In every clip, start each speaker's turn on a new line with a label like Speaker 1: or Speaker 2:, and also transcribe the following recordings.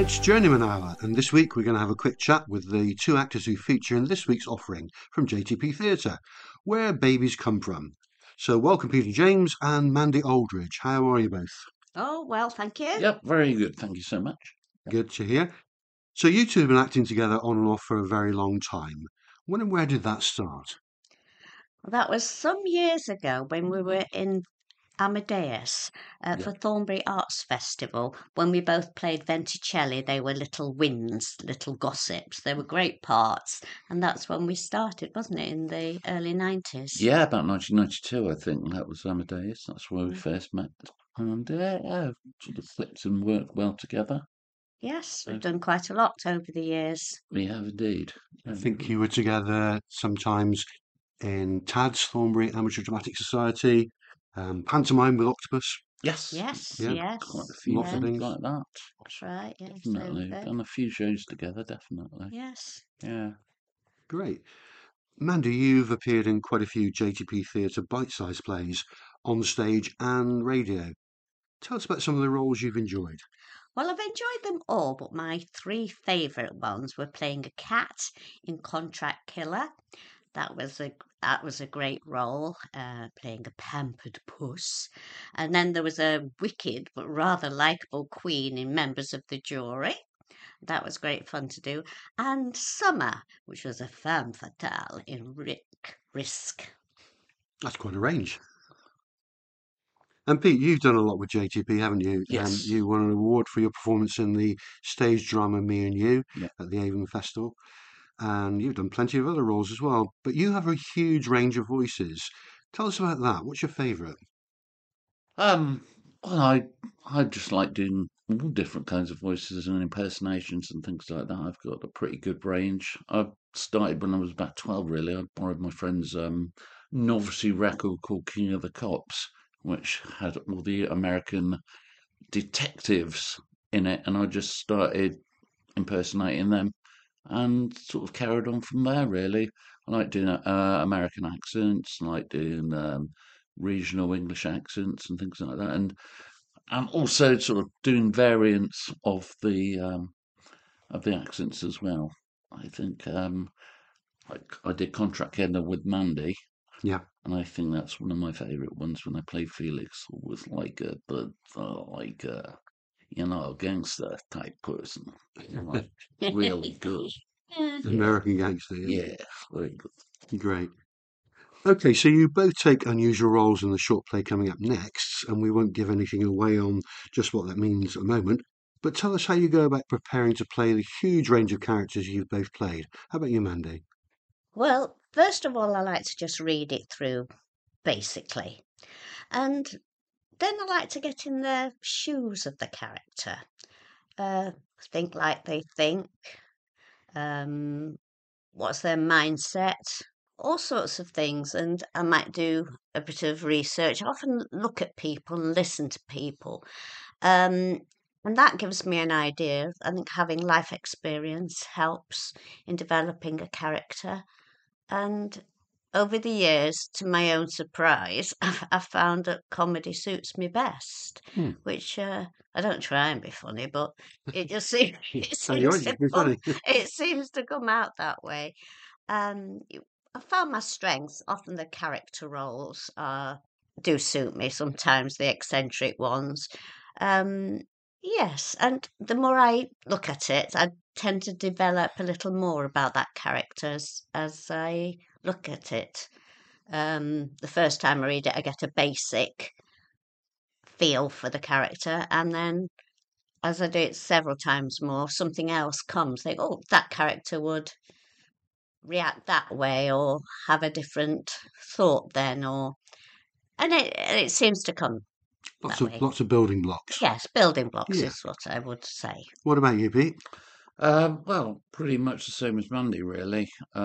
Speaker 1: It's Journeyman Hour, and this week we're going to have a quick chat with the two actors who feature in this week's offering from JTP Theatre, Where Babies Come From. So welcome Peter James and Mandy Aldridge. How are you both?
Speaker 2: Oh, well, thank you.
Speaker 3: Yep, very good. Thank you so much.
Speaker 1: Good to hear. So you two have been acting together on and off for a very long time. When and where did that start?
Speaker 2: Well, that was some years ago when we were in Amadeus for Thornbury Arts Festival. When we both played Venticelli, they were little wins, little gossips. They were great parts. And that's when we started, wasn't it, in the early 90s?
Speaker 3: Yeah, about 1992, I think that was Amadeus. That's where we first met. And yeah, sort of clicked and worked well together.
Speaker 2: Yes, we've done quite a lot over the years.
Speaker 3: We have indeed.
Speaker 1: I think you were together sometimes in TADS, Thornbury Amateur Dramatic Society, pantomime with Octopus.
Speaker 3: Yes.
Speaker 2: Yes,
Speaker 1: Yeah.
Speaker 2: yes.
Speaker 3: Quite a few
Speaker 1: Lots of
Speaker 3: things
Speaker 1: things.
Speaker 3: like that.
Speaker 2: That's right, yes.
Speaker 3: Definitely. Done a few shows together, definitely.
Speaker 2: Yes.
Speaker 3: Yeah.
Speaker 1: Great. Mandy, you've appeared in quite a few JTP Theatre bite-sized plays on stage and radio. Tell us about some of the roles you've enjoyed.
Speaker 2: Well, I've enjoyed them all, but my three favourite ones were playing a cat in Contract Killer. That was a great role, playing a pampered puss. And then there was a wicked but rather likeable queen in Members of the Jury. That was great fun to do. And Summer, which was a femme fatale in Risk.
Speaker 1: That's quite a range. And Pete, you've done a lot with JTP, haven't you?
Speaker 3: Yes.
Speaker 1: You won an award for your performance in the stage drama Me and You
Speaker 3: Yeah.
Speaker 1: at the Avon Festival. And you've done plenty of other roles as well. But you have a huge range of voices. Tell us about that. What's your favourite?
Speaker 3: Well, I just like doing all different kinds of voices and impersonations and things like that. I've got a pretty good range. I started when I was about 12, really. I borrowed my friend's novelty record called King of the Cops, which had all the American detectives in it, and I just started impersonating them and sort of carried on from there, really. I like doing American accents, I like doing regional English accents and things like that, and also sort of doing variants of the accents as well. I think like I did Contract Killer with Mandy,
Speaker 1: Yeah.
Speaker 3: and I think that's one of my favourite ones when I played Felix, who was like like you know, gangster type person. Like, really good.
Speaker 1: American Gangster.
Speaker 3: Yeah, very good.
Speaker 1: Great. Okay, so you both take unusual roles in the short play coming up next, and we won't give anything away on just what that means at the moment. But tell us how you go about preparing to play the huge range of characters you've both played. How about you, Mandy?
Speaker 2: Well, first of all, I like to just read it through, basically. And then I like to get in the shoes of the character. Uh, think like they think. Um, what's their mindset? All sorts of things. And I might do a bit of research. I often look at people and listen to people. Um, and that gives me an idea. I think having life experience helps in developing a character. And over the years, to my own surprise, I've found that comedy suits me best,
Speaker 1: Hmm.
Speaker 2: which I don't try and be funny, but it just seems,
Speaker 1: Oh, you are just be funny.
Speaker 2: it seems to come out that way. I found my strengths. Often the character roles do suit me, sometimes the eccentric ones. Um, yes, and the more I look at it, I tend to develop a little more about that character as I look at it. The first time I read it, I get a basic feel for the character, and then as I do it several times more, something else comes. Think, oh, that character would react that way, or have a different thought then, or and it seems to come that way.
Speaker 1: Lots of building blocks.
Speaker 2: Yes, building blocks
Speaker 1: Yeah.
Speaker 2: is what I would say.
Speaker 1: What about you, Pete?
Speaker 3: Well, pretty much the same as Mandy, really.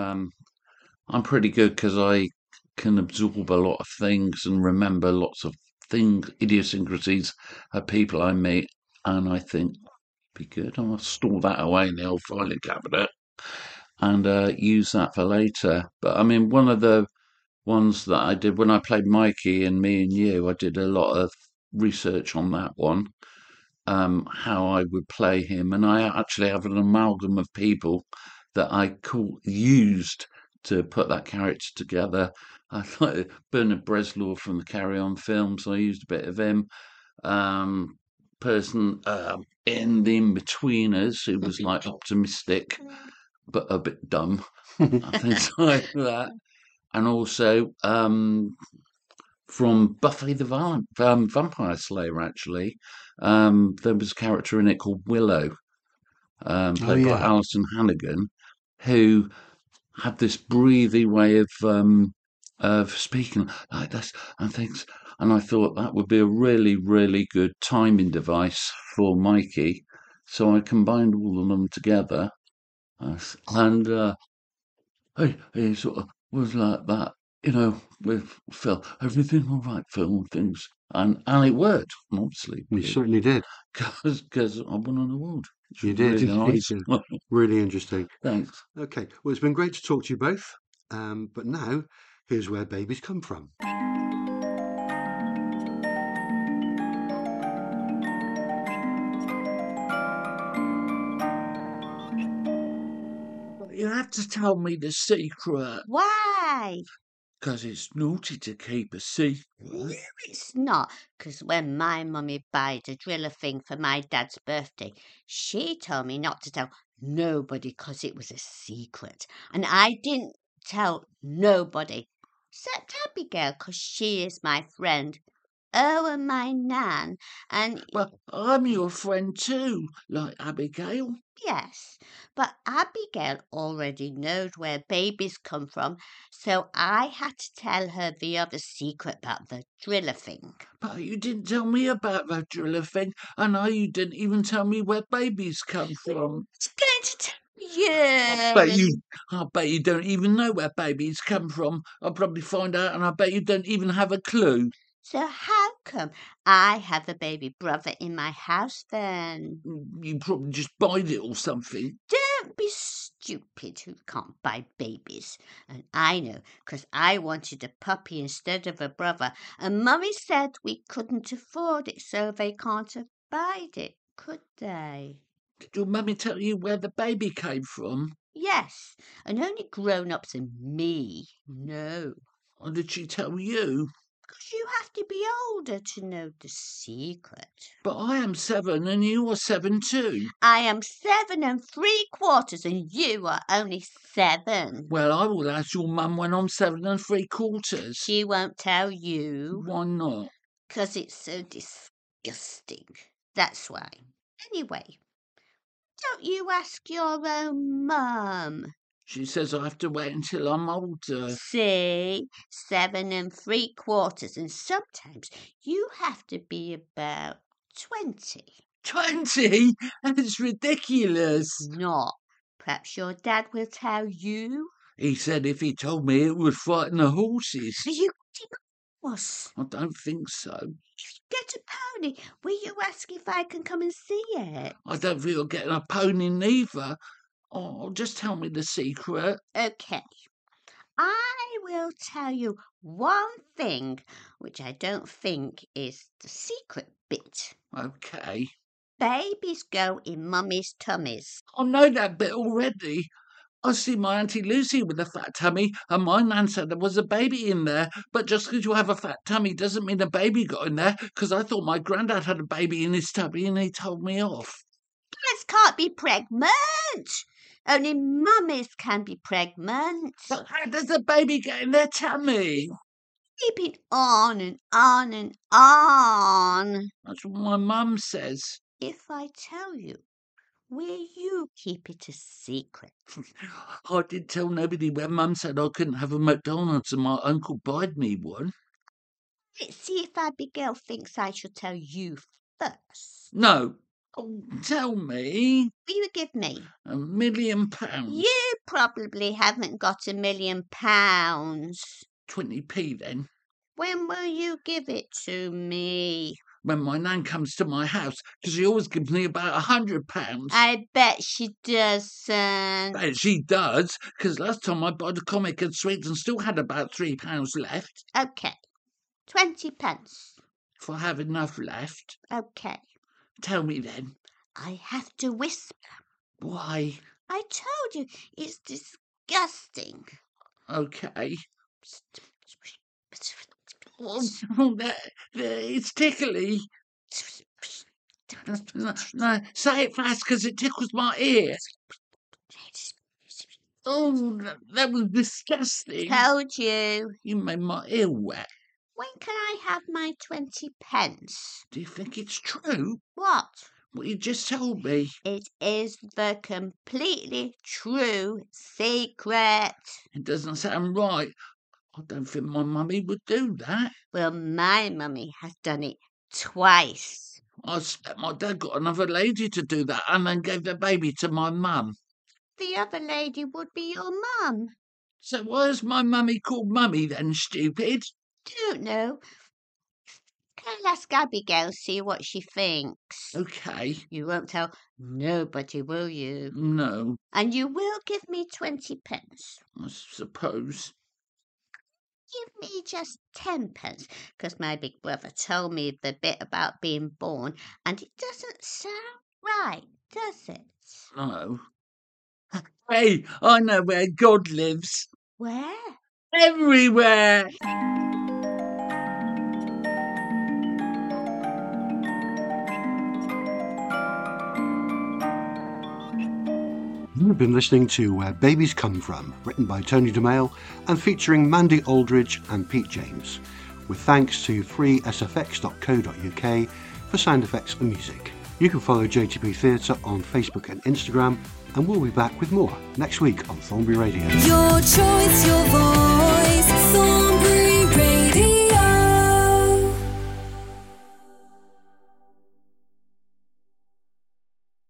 Speaker 3: I'm pretty good because I can absorb a lot of things and remember lots of things, idiosyncrasies of people I meet, and I think be good. I'll store that away in the old filing cabinet and use that for later. But I mean, one of the ones that I did when I played Mikey and Me and You, I did a lot of research on that one, how I would play him, and I actually have an amalgam of people that I used to put that character together. I thought Bernard Bresslaw from the Carry On films. I used a bit of him. Person in the In-Betweeners who was like optimistic but a bit dumb, things like that, and also from Buffy the Vampire Slayer. Actually, there was a character in it called Willow, played by Alison Hannigan, who had this breathy way of speaking like this and things. And I thought that would be a really, really good timing device for Mikey. So I combined all of them together, and he sort of was like that, with Phil. Everything all right, Phil, things. And it worked, obviously.
Speaker 1: You certainly did.
Speaker 3: Because I won an award.
Speaker 1: You did.
Speaker 3: Really nice.
Speaker 1: You did. Really interesting.
Speaker 3: Thanks.
Speaker 1: Okay. Well, it's been great to talk to you both. But now, here's where babies come from.
Speaker 3: You have to tell me the secret.
Speaker 2: Why?
Speaker 3: Because it's naughty to keep a secret.
Speaker 2: No, it's not. Because when my mummy buyed a driller thing for my dad's birthday, she told me not to tell nobody because it was a secret. And I didn't tell nobody, except Abigail, because she is my friend. Oh, and my nan. And
Speaker 3: Well, I'm your friend too, like Abigail.
Speaker 2: yes, but Abigail already knows where babies come from, so I had to tell her the other secret about the driller thing.
Speaker 3: But you didn't tell me about that driller thing, and now you didn't even tell me where babies come from.
Speaker 2: I was going to tell you.
Speaker 3: I bet you don't even know where babies come from. I'll probably find out, and I bet you don't even have a clue.
Speaker 2: So how come I have a baby brother in my house then?
Speaker 3: You probably just buyed it or something.
Speaker 2: Don't be stupid who can't buy babies. And I know, 'cause I wanted a puppy instead of a brother, and Mummy said we couldn't afford it, so they can't abide it, could they?
Speaker 3: Did your mummy tell you where the baby came from?
Speaker 2: Yes, and only grown-ups and me know.
Speaker 3: Or did she tell you?
Speaker 2: 'Cause you have to be older to know the secret.
Speaker 3: But I am 7 and you are 7 too.
Speaker 2: I am 7 3/4 and you are only 7.
Speaker 3: Well, I will ask your mum when I'm 7 3/4.
Speaker 2: She won't tell you.
Speaker 3: Why not?
Speaker 2: 'Cause it's so disgusting. That's why. Anyway, don't you ask your own mum?
Speaker 3: She says I have to wait until I'm older.
Speaker 2: See? 7 3/4, and sometimes you have to be about 20.
Speaker 3: 20? That's ridiculous.
Speaker 2: Not. Perhaps your dad will tell you.
Speaker 3: He said if he told me it would frighten the horses.
Speaker 2: Are you getting us?
Speaker 3: I don't think so.
Speaker 2: Get a pony. Will you ask if I can come and see it?
Speaker 3: I don't feel getting a pony neither. Oh, just tell me the secret.
Speaker 2: Okay. I will tell you one thing, which I don't think is the secret bit.
Speaker 3: Okay.
Speaker 2: Babies go in mummies' tummies.
Speaker 3: I know that bit already. I see my Auntie Lucy with a fat tummy, and my nan said there was a baby in there. But just because you have a fat tummy doesn't mean a baby got in there, because I thought my granddad had a baby in his tummy and he told me off.
Speaker 2: Babies can't be pregnant. Only mummies can be pregnant.
Speaker 3: But how does the baby get in their tummy?
Speaker 2: Keep it on and on and on.
Speaker 3: That's what my mum says.
Speaker 2: If I tell you, will you keep it a secret?
Speaker 3: I did tell nobody when Mum said I couldn't have a McDonald's and my uncle buyed me one.
Speaker 2: Let's see if Abigail thinks I should tell you first.
Speaker 3: No. Oh, tell me.
Speaker 2: Will you give me?
Speaker 3: £1 million.
Speaker 2: You probably haven't got £1 million.
Speaker 3: 20p then.
Speaker 2: When will you give it to me?
Speaker 3: When my nan comes to my house, because she always gives me about £100.
Speaker 2: I bet she doesn't.
Speaker 3: Bet she does, because last time I bought a comic and sweets and still had about £3 left.
Speaker 2: Okay. 20 pence.
Speaker 3: If I have enough left.
Speaker 2: Okay.
Speaker 3: Tell me then.
Speaker 2: I have to whisper.
Speaker 3: Why?
Speaker 2: I told you, it's disgusting.
Speaker 3: Okay. Oh, it's tickly. No, say it fast because it tickles my ear. Oh, that was disgusting.
Speaker 2: Told you.
Speaker 3: You made my ear wet.
Speaker 2: When can I have my 20 pence?
Speaker 3: Do you think it's true?
Speaker 2: What?
Speaker 3: What you just told me?
Speaker 2: It is the completely true secret.
Speaker 3: It doesn't sound right. I don't think my mummy would do that.
Speaker 2: Well, my mummy has done it twice.
Speaker 3: I suspect my dad got another lady to do that and then gave the baby to my mum.
Speaker 2: The other lady would be your mum.
Speaker 3: So why is my mummy called Mummy then, stupid?
Speaker 2: Don't know. I'll ask Abigail, see what she thinks.
Speaker 3: Okay.
Speaker 2: You won't tell nobody, will you?
Speaker 3: No,
Speaker 2: And you will give me 20 pence.
Speaker 3: I suppose.
Speaker 2: Give me just 10 pence, because my big brother told me the bit about being born, and it doesn't sound right, does it?
Speaker 3: No. Hey, I know where God lives.
Speaker 2: Where?
Speaker 3: Everywhere.
Speaker 1: You've been listening to Where Babies Come From, written by Tony DeMail and featuring Mandy Aldridge and Pete James, with thanks to freesfx.co.uk for sound effects and music. You can follow JTB Theatre on Facebook and Instagram, and we'll be back with more next week on Thornbury Radio.
Speaker 4: Your choice, your voice.